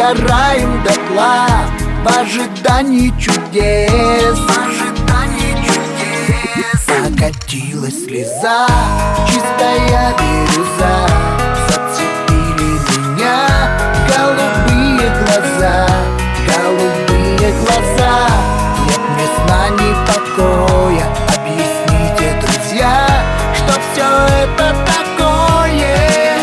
сгораем дотла в ожидании чудес. Покатилась слеза, чистая бирюза, зацепили меня голубые глаза, голубые глаза. Нет мне сна, ни покоя. Объясните, друзья, что все это такое?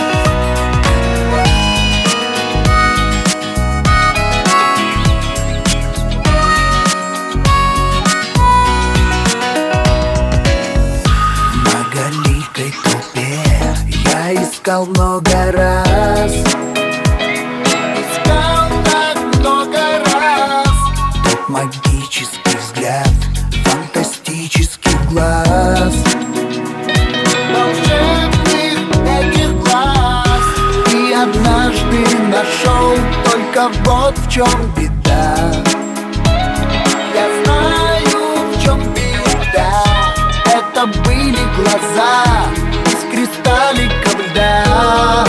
Многоликой толпе я искал много раз, искал так много раз. Тот магический взгляд фантастических глаз, волшебных этих глаз. И однажды нашел, только вот в чем беда. Я знаю, в чем беда. Это были глаза из кристалликов льда.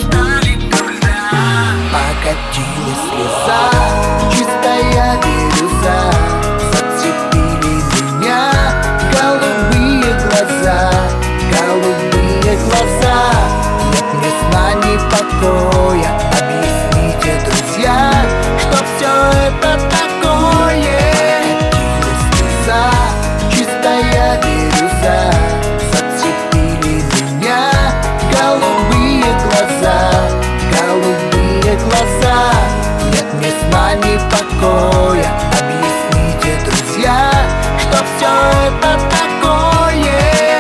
Покатилась слеза, чистая бирюза, зацепили меня голубые глаза, голубые глаза. Нет мне сна, ни покоя. Объясните, друзья, что все это такое? Покатилась слеза, чистая бирюза, зацепили меня голубые глаза, голубые глаза. Нет мне сна, ни покоя. Объясните, друзья, что все это такое?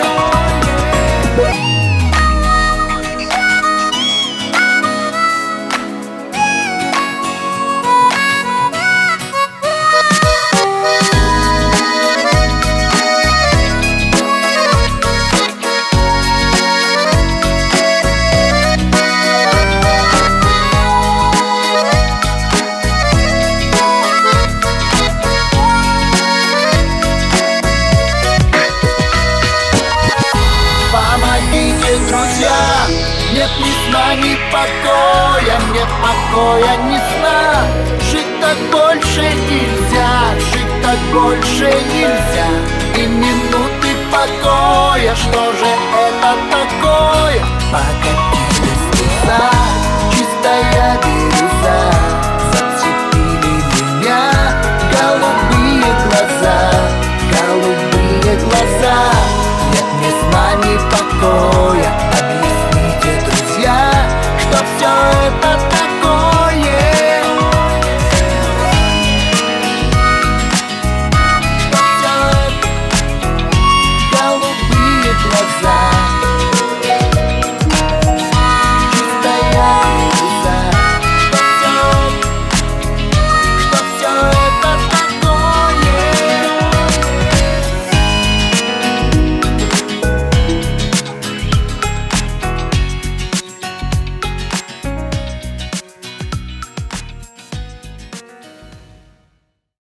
Помогите, друзья, нет ни сна, ни покоя, нет покоя, ни сна. Жить так больше нельзя, жить так больше нельзя. И минуты покоя, что же это такое? Покатилась слеза, чистая бирюза, зацепили меня голубые глаза, голубые глаза. Нет мне сна, ни покоя.